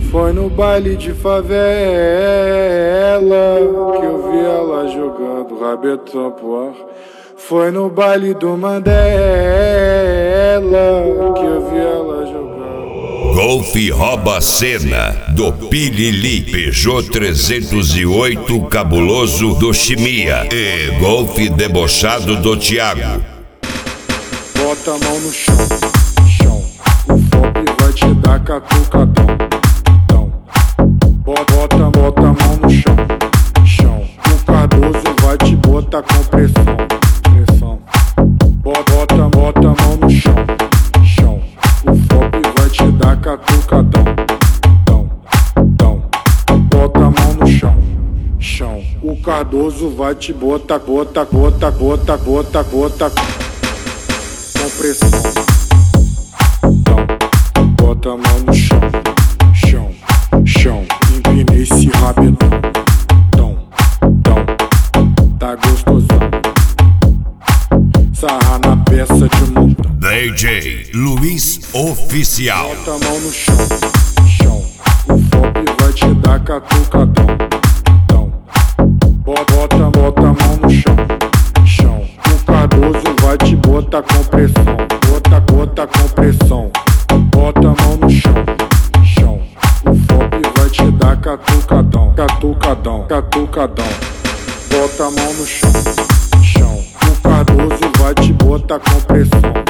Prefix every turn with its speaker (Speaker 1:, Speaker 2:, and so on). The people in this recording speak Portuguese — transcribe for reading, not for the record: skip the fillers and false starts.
Speaker 1: Foi no baile de favela que eu vi ela jogando rabetão pro ar. Foi no baile do Mandela que eu vi ela jogando.
Speaker 2: Golf rouba a cena do Pilili, Peugeot 308 cabuloso do Chimia e Golf debochado do Thiago.
Speaker 1: Bota a mão no chão, chão. O Fop vai te dar catucadão. Bota a mão no chão, chão. O Cardoso vai te botar com pressão, pressão. Bota a mão no chão, chão. O Fop vai te dar catucadão, dão. Bota a mão no chão, chão. O Cardoso vai te botar, bota com pressão, dão. Bota a mão no chão, chão, chão. Empinei esse rabetão, dão, tá gostosão. Sarra na peça de montão.
Speaker 2: DJ Luiz Oficial.
Speaker 1: Bota a mão no chão, chão. O Fop vai te dar catucadão, dão. Bota a mão no chão, chão. O Cardoso vai te botar com pressão, bota com pressão. Bota a mão no chão, chão. O Fop vai te dar catucadão. Bota a mão no chão, chão. O Cardoso vai te botar com pressão.